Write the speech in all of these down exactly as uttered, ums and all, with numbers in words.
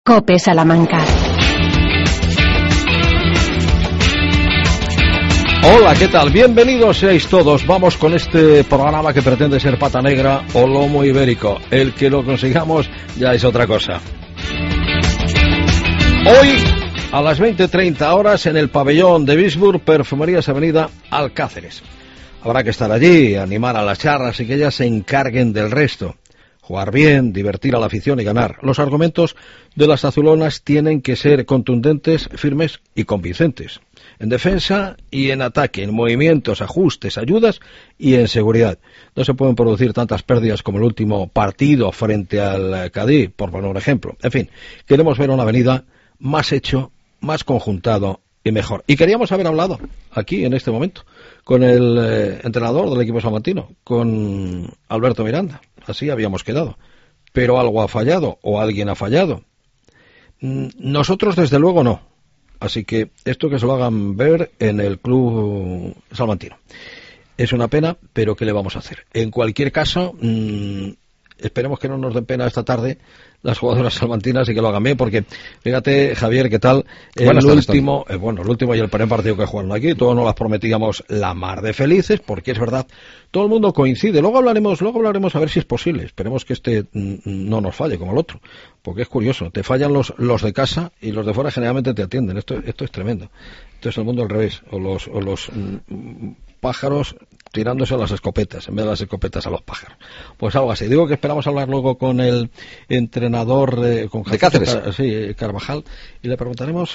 COPE Salamanca. Hola, ¿qué tal? Bienvenidos seáis todos. Vamos con este programa que pretende ser pata negra o lomo ibérico. El que lo consigamos ya es otra cosa. Hoy, a las veinte treinta horas, en el pabellón de Bisburg, Perfumerías Avenida Alcáceres. Habrá que estar allí, animar a las charlas y que ellas se encarguen del resto. Jugar bien, divertir a la afición y ganar. Los argumentos de las azulonas tienen que ser contundentes, firmes y convincentes. En defensa y en ataque, en movimientos, ajustes, ayudas y en seguridad. No se pueden producir tantas pérdidas como el último partido frente al Cádiz, por poner un ejemplo. En fin, queremos ver una Avenida más hecho, más conjuntado y mejor. Y queríamos haber hablado aquí, en este momento, con el eh, entrenador del equipo salmantino, con Alberto Miranda. Así habíamos quedado. Pero algo ha fallado, o alguien ha fallado. Nosotros, desde luego, no. Así que esto que se lo hagan ver en el club salmantino. Es una pena, pero ¿qué le vamos a hacer? En cualquier caso, mmm, esperemos que no nos den pena esta tarde las jugadoras salmantinas y que lo hagan bien, porque fíjate, Javier, ¿qué tal? El Buenas último, eh, bueno, el último y el primer partido que jugaron aquí, todos nos las prometíamos la mar de felices, porque es verdad, todo el mundo coincide. Luego hablaremos, luego hablaremos a ver si es posible. Esperemos que este mm, no nos falle como el otro, porque es curioso, te fallan los los de casa y los de fuera generalmente te atienden. Esto esto es tremendo. Esto es el mundo al revés, o los o los mm, pájaros tirándose a las escopetas, en vez de las escopetas a los pájaros. Pues algo así. Digo que esperamos hablar luego con el entrenador eh, con de Cáceres, Car sí, Carvajal, y le preguntaremos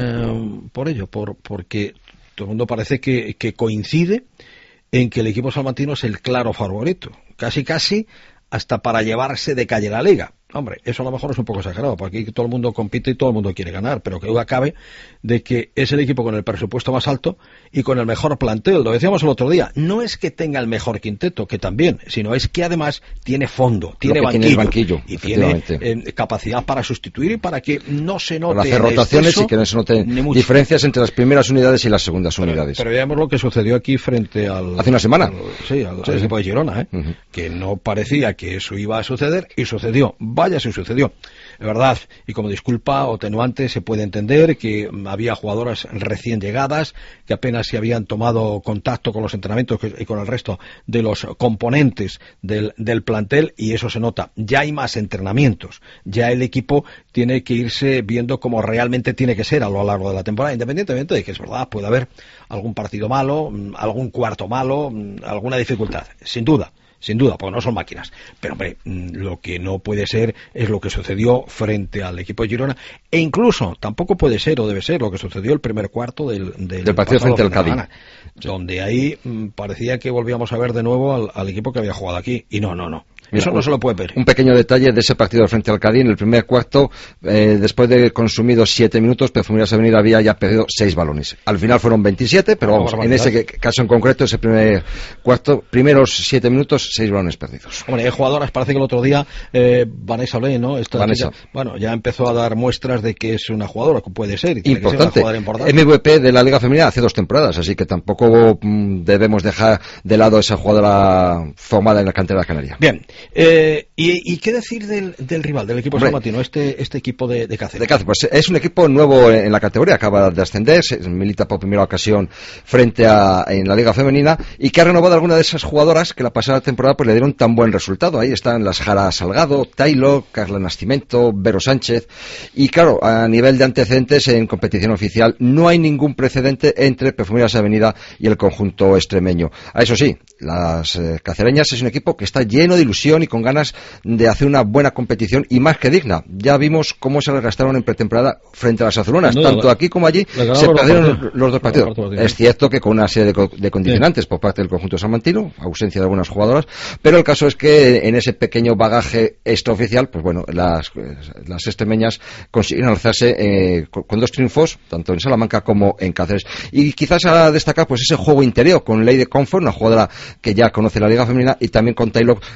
eh, por ello, por porque todo el mundo parece que, que coincide en que el equipo salmantino es el claro favorito, casi casi hasta para llevarse de calle la liga. Hombre, eso a lo mejor es un poco exagerado, porque aquí todo el mundo compite y todo el mundo quiere ganar, pero que duda cabe de que es el equipo con el presupuesto más alto y con el mejor plantel. Lo decíamos el otro día, no es que tenga el mejor quinteto, que también, sino es que además tiene fondo, tiene banquillo, tiene banquillo, y tiene eh, capacidad para sustituir y para que no se note para hacer rotaciones y que no se noten diferencias entre las primeras unidades y las segundas pero, unidades. Pero veamos lo que sucedió aquí frente al... Hace una semana. Al, sí, al, sí, al sí. equipo de Girona, ¿eh? Uh-huh. Que no parecía que eso iba a suceder y sucedió. Vaya si sucedió. Es verdad, y como disculpa o atenuante se puede entender que había jugadoras recién llegadas, que apenas se habían tomado contacto con los entrenamientos y con el resto de los componentes del, del plantel, y eso se nota. Ya hay más entrenamientos, ya el equipo tiene que irse viendo cómo realmente tiene que ser a lo largo de la temporada, independientemente de que es verdad, puede haber algún partido malo, algún cuarto malo, alguna dificultad, sin duda. Sin duda, porque no son máquinas. Pero, hombre, lo que no puede ser es lo que sucedió frente al equipo de Girona. E incluso, tampoco puede ser o debe ser lo que sucedió el primer cuarto del, del, del partido frente al Cádiz. Sí. Donde ahí mmm, parecía que volvíamos a ver de nuevo al, al equipo que había jugado aquí. Y no, no, no. Mira, eso no se lo puede ver. Un pequeño detalle de ese partido frente al Cádiz. En el primer cuarto, eh, después de consumidos siete minutos, Perfumerías Avenida había ya perdido seis balones. Al final fueron veintisiete, pero vamos, en ese caso en concreto, ese primer cuarto, primeros siete minutos, seis balones perdidos. Hombre, hay jugadoras, parece que el otro día, eh, Vanessa Olé, ¿no? Esta Vanessa. Chica, bueno, ya empezó a dar muestras de que es una jugadora que puede ser. Y importante. Que ser una importante. M V P de la Liga Femenina hace dos temporadas, así que tampoco mm, debemos dejar de lado esa jugadora formada en la cantera canaria. Bien, eh, ¿Y, ¿Y qué decir del, del rival, del equipo salmantino, este, este equipo de, de Cáceres? De Cáceres, pues es un equipo nuevo en la categoría, acaba de ascender, milita por primera ocasión frente a en la Liga Femenina y que ha renovado alguna de esas jugadoras que la pasada temporada pues le dieron tan buen resultado. Ahí están las Jara Salgado, Taylor, Carla Nascimento, Vero Sánchez y claro, a nivel de antecedentes en competición oficial no hay ningún precedente entre Perfumerías Avenida y el conjunto extremeño. A eso sí, las eh, cacereñas es un equipo que está lleno de ilusión y con ganas de hacer una buena competición y más que digna. Ya vimos cómo se regastaron en pretemporada frente a las azulonas, no, tanto la, aquí como allí se perdieron los, los dos partidos. Partido. Es cierto que con una serie de, de condicionantes sí. por parte del conjunto salmantino, ausencia de algunas jugadoras, pero el caso es que en ese pequeño bagaje extraoficial, pues bueno, las, las extremeñas consiguen alzarse eh, con, con dos triunfos, tanto en Salamanca como en Cáceres. Y quizás a destacar pues ese juego interior con Lady Comfort, una jugadora que ya conoce la Liga Femenina, y también con Taylor, que viene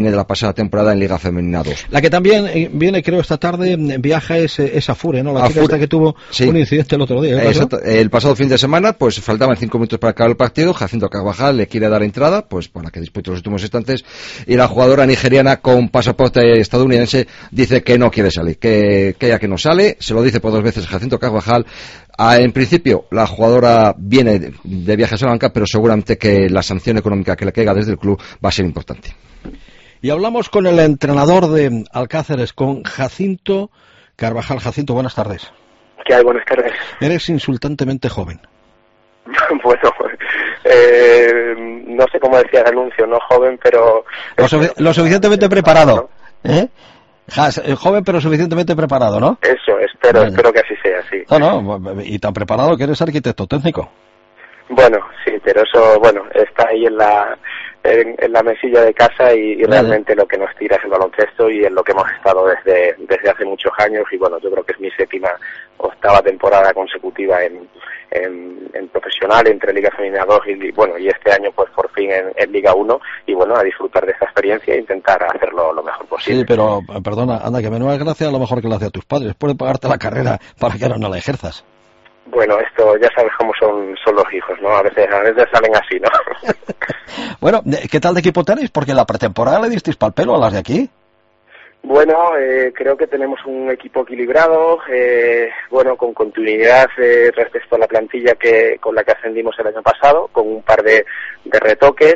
viene de la pasada temporada en Liga Femenina dos. La que también viene, creo, esta tarde, viaja es, es Afure, ¿no? La chica esta que tuvo sí. un incidente el otro día. Exacto. El pasado fin de semana, pues faltaban cinco minutos para acabar el partido, Jacinto Carvajal le quiere dar entrada, pues para que dispute los últimos instantes, y la jugadora nigeriana con pasaporte estadounidense dice que no quiere salir, que, que ella que no sale, se lo dice por dos veces Jacinto Carvajal. Ah, en principio, la jugadora viene de viaje a Salamanca, pero seguramente que la sanción económica que le caiga desde el club va a ser importante. Y hablamos con el entrenador de Alcáceres, con Jacinto Carvajal. Jacinto, buenas tardes. ¿Qué hay? Buenas tardes. Eres insultantemente joven. Bueno, eh, no sé cómo decía el anuncio, no joven, pero... Lo, sufi- lo suficientemente preparado, ¿eh? Jas, joven pero suficientemente preparado, ¿no? Eso, espero, vale. espero que así sea, sí. No, no, y tan preparado que eres arquitecto técnico. Bueno, sí, pero eso, bueno, está ahí en la en, en la mesilla de casa y, y vale. realmente lo que nos tira es el baloncesto y en lo que hemos estado desde desde hace muchos años y bueno, yo creo que es mi séptima, octava temporada consecutiva en, en, en profesional entre Liga Femenina dos y bueno, y este año pues por fin en, en Liga uno y bueno, a disfrutar de esta experiencia e intentar hacerlo lo mejor posible. Sí, pero perdona, anda, que menuda gracia a lo mejor que le hace a tus padres, puede pagarte la carrera para que ahora no la ejerzas. Bueno, esto ya sabes cómo son, son los hijos, ¿no? A veces, a veces salen así, ¿no? Bueno, ¿qué tal de equipo tenéis? Porque en la pretemporada le disteis pal pelo a las de aquí. Bueno, eh, creo que tenemos un equipo equilibrado, eh, bueno, con continuidad eh, respecto a la plantilla que con la que ascendimos el año pasado, con un par de, de retoques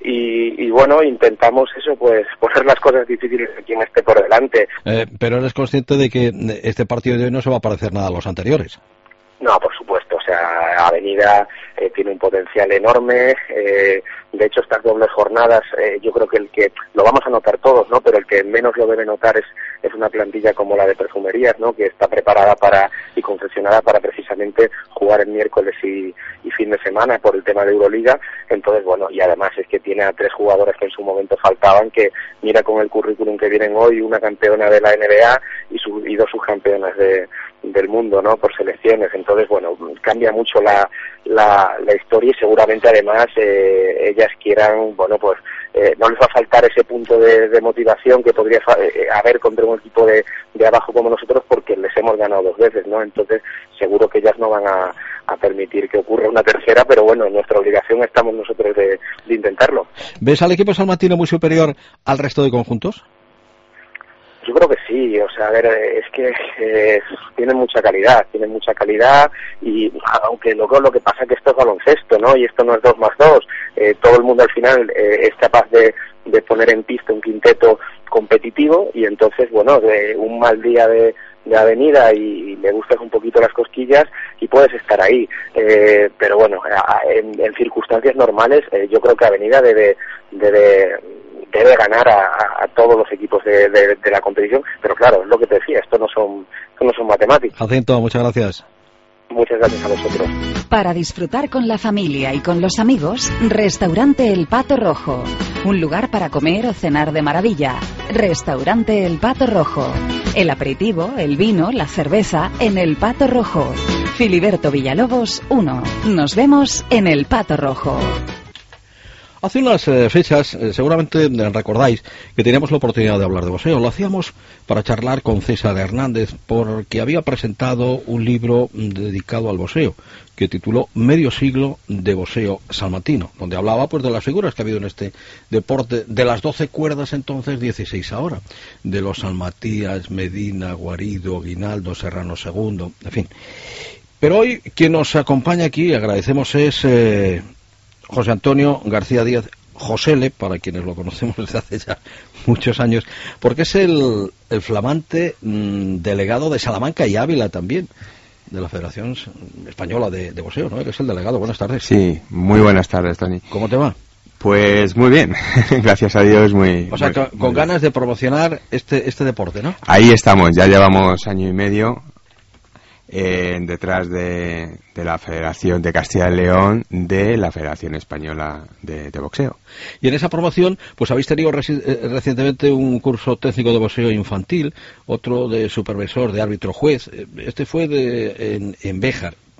y, y bueno, intentamos eso, pues poner las cosas difíciles a quien esté por delante. Eh, pero eres consciente de que este partido de hoy no se va a parecer nada a los anteriores. No, por supuesto, o sea, Avenida eh, tiene un potencial enorme, eh, de hecho estas dobles jornadas, eh, yo creo que el que, lo vamos a notar todos, ¿no? Pero el que menos lo debe notar es, es una plantilla como la de Perfumerías, ¿no? Que está preparada para, y confeccionada para precisamente jugar el miércoles y, y fin de semana por el tema de Euroliga, entonces bueno, y además es que tiene a tres jugadores que en su momento faltaban, que mira con el currículum que vienen hoy, una campeona de la N B A y, su, y dos subcampeonas de del mundo, ¿no? Por selecciones, entonces bueno, cambia mucho la la, la historia y seguramente además eh, ellas quieran, bueno, pues eh, no les va a faltar ese punto de, de motivación que podría fa- eh, haber contra un equipo de, de abajo como nosotros porque les hemos ganado dos veces, ¿no? Entonces seguro que ellas no van a, a permitir que ocurra una tercera, pero bueno, en nuestra obligación estamos nosotros de, de intentarlo. ¿Ves al equipo salmantino muy superior al resto de conjuntos? Yo creo que sí, o sea, a ver, es que eh, tienen mucha calidad, tienen mucha calidad y aunque luego lo que pasa es que esto es baloncesto, ¿no? Y esto no es dos más dos, eh, todo el mundo al final eh, es capaz de, de poner en pista un quinteto competitivo y entonces, bueno, de un mal día de, de Avenida y, y le gustas un poquito las cosquillas y puedes estar ahí, eh, pero bueno, a, en, en circunstancias normales eh, yo creo que Avenida debe debe debe ganar a, a todos los equipos de, de, de la competición, pero claro, es lo que te decía, esto no son, esto no son matemáticas. Jacinto, muchas gracias. Muchas gracias a vosotros. Para disfrutar con la familia y con los amigos, Restaurante El Pato Rojo. Un lugar para comer o cenar de maravilla. Restaurante El Pato Rojo. El aperitivo, el vino, la cerveza en El Pato Rojo. Filiberto Villalobos uno. Nos vemos en El Pato Rojo. Hace unas eh, fechas, eh, seguramente recordáis que teníamos la oportunidad de hablar de boxeo. Lo hacíamos para charlar con César Hernández, porque había presentado un libro dedicado al boxeo, que tituló Medio siglo de boxeo salmantino, donde hablaba pues de las figuras que ha habido en este deporte, de las doce cuerdas entonces, dieciséis ahora, de los Salmatías, Medina, Guarido, Guinaldo, Serrano segundo, en fin. Pero hoy quien nos acompaña aquí, agradecemos, es... Eh, José Antonio García Díaz, Josele, para quienes lo conocemos desde hace ya muchos años, porque es el, el flamante mmm, delegado de Salamanca y Ávila también, de la Federación Española de, de Boxeo, ¿no? Eres el delegado, buenas tardes. Sí, muy buenas tardes, Tony. ¿Cómo te va? Pues muy bien, gracias a Dios, muy... O sea, muy, con, muy con bien. ganas de promocionar este, este deporte, ¿no? Ahí estamos, ya llevamos año y medio eh, detrás de, de la Federación de Castilla y León, de la Federación Española de, de Boxeo. Y en esa promoción, pues habéis tenido reci- eh, recientemente un curso técnico de boxeo infantil, otro de supervisor, de árbitro juez. Este fue de, en, en Béjar.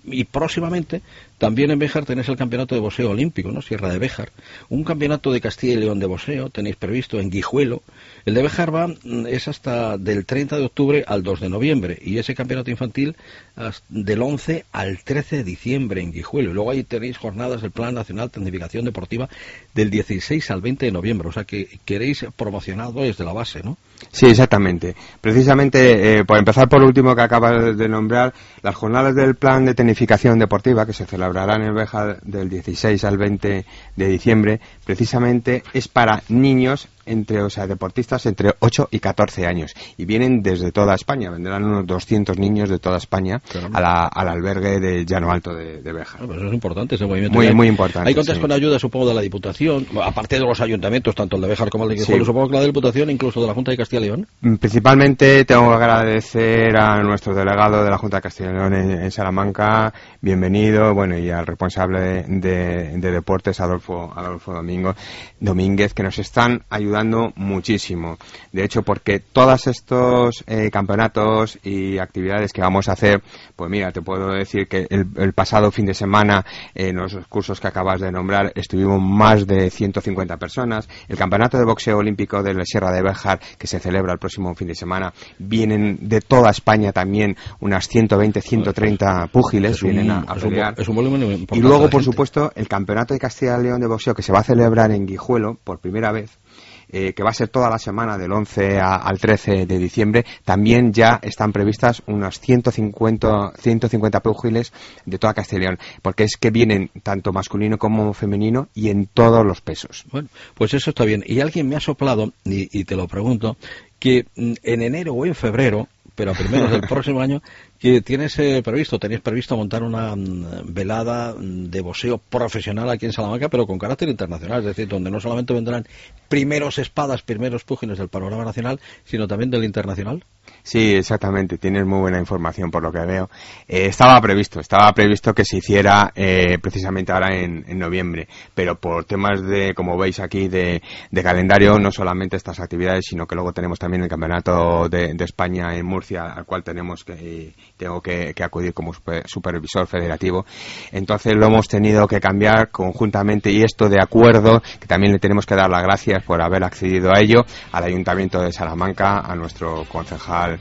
y próximamente también en Béjar tenéis el campeonato de boxeo olímpico, ¿no? Sierra de Béjar. Un campeonato de Castilla y León de boxeo tenéis previsto en Guijuelo. El de Béjar va, es hasta del treinta de octubre al dos de noviembre, y ese campeonato infantil del once al trece de diciembre en Guijuelo. Y luego ahí tenéis jornadas del Plan Nacional de Tecnificación Deportiva del dieciséis al veinte de noviembre. O sea que queréis promocionado desde la base, ¿no? Sí, exactamente. Precisamente, eh, por empezar por lo último que acabas de nombrar, las jornadas del Plan de Tecnificación Deportiva, que se celebrarán en Béjar del dieciséis al veinte de diciembre, precisamente es para niños entre, o sea, deportistas entre ocho y catorce años, y vienen desde toda España. Vendrán unos doscientos niños de toda España a la, al albergue de Llano Alto de, de Béjar. Ah, pues eso es importante, ese movimiento. Muy, muy importante. Hay contas sí. con ayuda, supongo, de la Diputación, aparte de los ayuntamientos, tanto el de Béjar como el de Guijuelo, sí. Supongo que la de Diputación, incluso de la Junta de Castilla y León. Principalmente tengo que agradecer a nuestro delegado de la Junta de Castilla y León en, en Salamanca, bienvenido, bueno, y al responsable de, de, de deportes, Adolfo, Adolfo Domingo, Domínguez, que nos están ayudando muchísimo. De hecho, porque todos estos eh, campeonatos y actividades que vamos a hacer, pues mira, te puedo decir que el, el pasado fin de semana, eh, en los cursos que acabas de nombrar, estuvimos más de ciento cincuenta personas. El campeonato de boxeo olímpico de la Sierra de Béjar, que se celebra el próximo fin de semana, vienen de toda España también unas ciento veinte, ciento treinta púgiles, un, vienen a, a pelear. Es un volumen importante. Y luego, por supuesto, el campeonato de Castilla y León de boxeo, que se va a celebrar en Guijuelo por primera vez, Eh, que va a ser toda la semana del once a, al trece de diciembre, también ya están previstas unos ciento cincuenta, ciento cincuenta púgiles de toda Castilla y León, porque es que vienen tanto masculino como femenino y en todos los pesos. Bueno, pues eso está bien. Y alguien me ha soplado, y, y te lo pregunto, que en enero o en febrero, pero a primeros del próximo año, que tienes eh, previsto, tenéis previsto montar una mm, velada de boxeo profesional aquí en Salamanca, pero con carácter internacional, es decir, donde no solamente vendrán primeros espadas, primeros púgiles del panorama nacional, sino también del internacional. Sí, exactamente, tienes muy buena información por lo que veo. Eh, estaba previsto, estaba previsto que se hiciera eh, precisamente ahora en, en noviembre, pero por temas de, como veis aquí, de, de calendario, no solamente estas actividades, sino que luego tenemos también el Campeonato de, de España en Murcia, al cual tenemos que, tengo que, que acudir como super, supervisor federativo. Entonces lo hemos tenido que cambiar conjuntamente, y esto de acuerdo, que también le tenemos que dar las gracias por haber accedido a ello, al Ayuntamiento de Salamanca, a nuestro concejal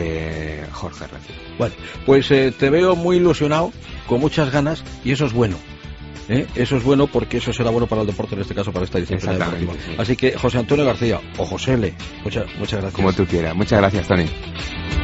eh, Jorge Recio. Bueno, pues eh, te veo muy ilusionado, con muchas ganas, y eso es bueno. ¿Eh? Eso es bueno, porque eso será bueno para el deporte, en este caso para esta disciplina deportiva. Sí. Así que José Antonio García, o José L, muchas, muchas gracias. Como tú quieras. Muchas gracias, Tony.